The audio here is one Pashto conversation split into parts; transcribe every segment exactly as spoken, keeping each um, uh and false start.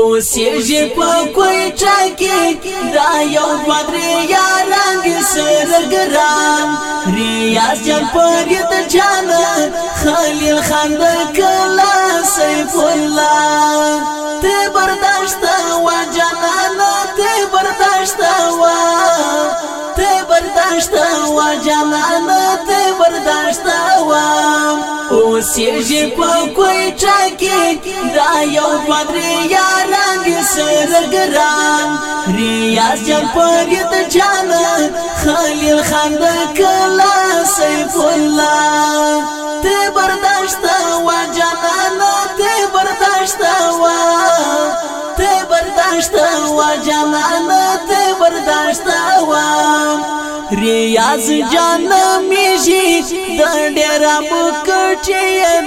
اوسېږي په کویټه کې دا یو دوه درې یاران دي سره ګران ریاض جان فرید جان خلیل خان د کلا سیف الله ته برداشت وا جانانه ته برداشت وا ته برداشت وا جانانه ته برداشت وا اوسېږي په کویټه کې دا یو دوه درې یاران دي سره ګران ریاض جان فرید جان خلیل خان د کلا سیف الله ته برداشت وا جانانه ته برداشت وا ته برداشت وا جانانه ته برداشت وا ریاض جان میږي د ډېر بکټي د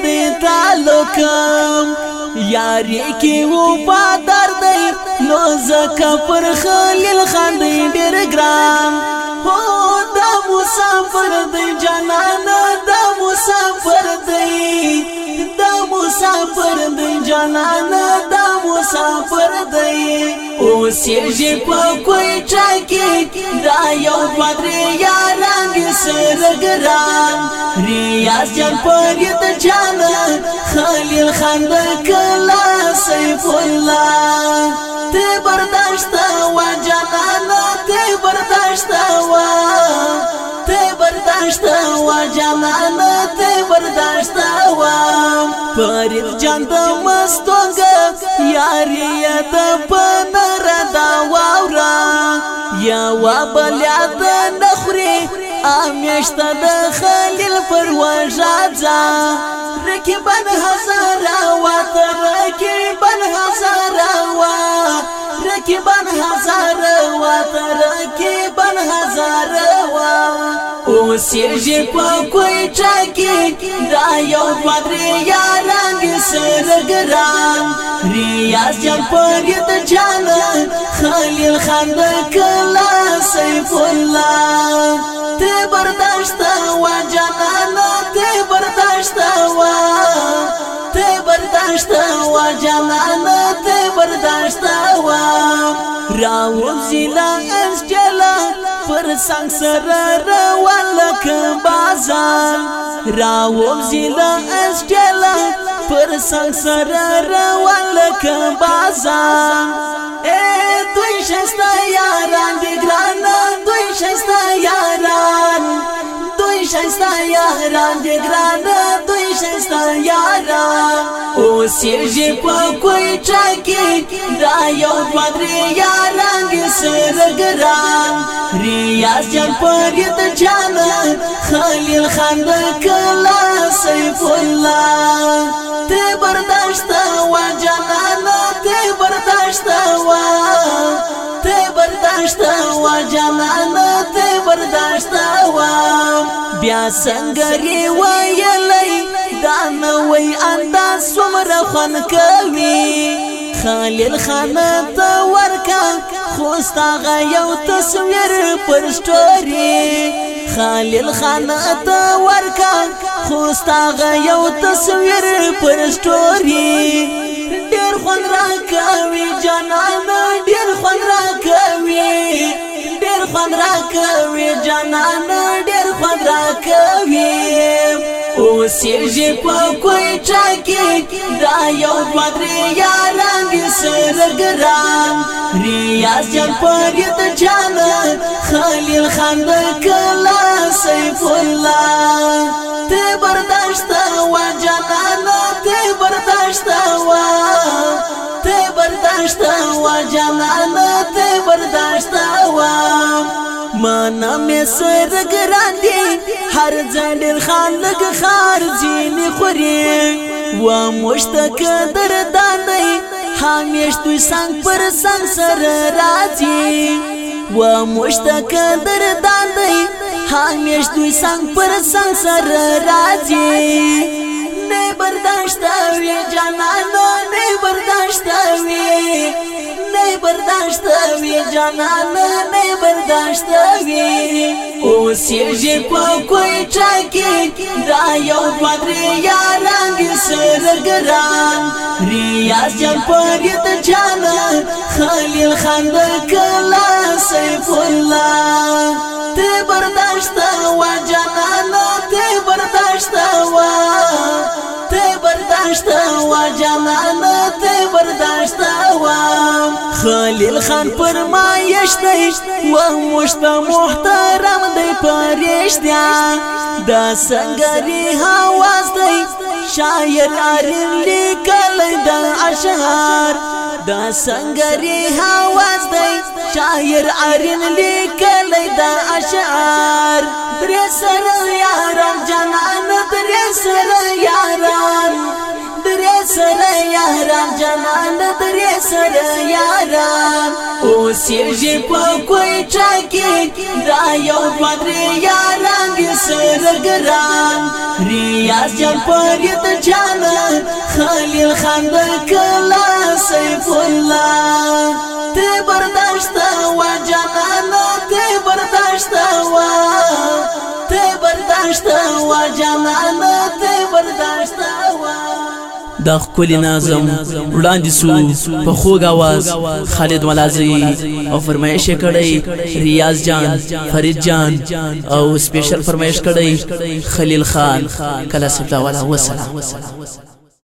تعلقم یاري کې و پادر دی نو زکه پر خلیل خان دی ډېر ګران هو دا مسافر دی جانانه دا مسافر دی دا مسافر دی جانانه دا مسافر دی اوسېږي په کویټه کې دا یو دوه درې یاران دي سره ګران ریاض جان فرید جان خلیل خان د کلا سیف الله ته برداشت وا جانانه ته برداشت وا ته برداشت وا جانانه ته برداشت وا فرید جان د مستونګ یاري د پنر دا واورا یا وبلیا د نخري امیشت د خلیل پر وژاځه رکبن هزار وا رکبن هزار وا رکبن هزار وا رکبن هزار وا اوسېږي په کویټه کې دا یو دوه درې یاران دي سره ګران ریاض جان فرید جان خلیل خان د کلا سیف الله ته برداشت وا جانانه ته برداشت وا ته برداشت وا جانانه ته برداشت وا راوځي لا اسجلا پر څنګ سره روان لکه بازار راوځي لا اسجلا پر څنګ سره روان لکه بازار اے دوی شستا یاران دی ګران دوی شستا یاران دوی شستا یاران دی ګران دوی شستا یاران اوسېږي په کویټه کې دا یو دوه درې یاران دي سره ګران ریاض جان فرید جان خلیل خان د کلا سیف الله ته برداشت وا جانانه ته برداشت وا ته برداشت وا جانانه ته برداشت وا بیا څنګه ری وایلای دا نوې انداز څومره خوان کوي خلیل خان ته ورکا خوستا غيو تصویر پر سټوري خلیل خان ته ورکا خوستا غيو تصویر پر سټوري ډېر خوان را کوي جانانه ډېر خوان را کوي ډېر خوان را کوي جانانه ډېر خوان را کوي اوسېږي په کویټه کې دا یو دوه درې یاران دي سره ګران ریاض جان فرید جان خلیل خان د کلا سیف الله ته برداشت وا جانانه ته برداشت وا ته برداشت وا جانانه ته برداشت وا مانا می سر ګران دي هر ځل خان لګ خار ځینې خوري و مشتک دردان دی همیش دوی څنګ پر څنګ سره راځي و مشتک دردان دی همیش دوی څنګ پر څنګ سره راځي نه برداشت وی جانانو نه برداشت وی نه برداشت وی جانانو نه برداشت وی اوسېږي په کویټه کې دا یو دوه درې یاران دي سره ګران ریاض جان فرید جان خان کلا سیف الله ته برداشت وا جانانا ته برداشت وا ته برداشت وا جانانا ته برداشت وا خلیل خان فرمایش دی و مشت محترم دی پرشتیا دا سنگری حواس دی شاعر آرین لیکل دا اشعار دا سنگری حواس دی شاعر آرین لیکل دا اشعار درې سره یاران جانان درې سره یاران درې سره یاران جانان درې سره یاران او سیږي په کوئی ټاکي دا یو بدري یاران دې سره ګران ریاض جان پرید جان خلیل خان کلا سیف الله ته برداشت وا جانانا ته برداشت وا ته برداشت وا جانانا ته برداشت وا دا خپل نظم وړاندې سو په خوږ आवाज خالد ملازی او فرمایش کړي ریاض جان فرید جان او سپیشل فرمایش کړي خلیل خان کلا سبحانه و تعالی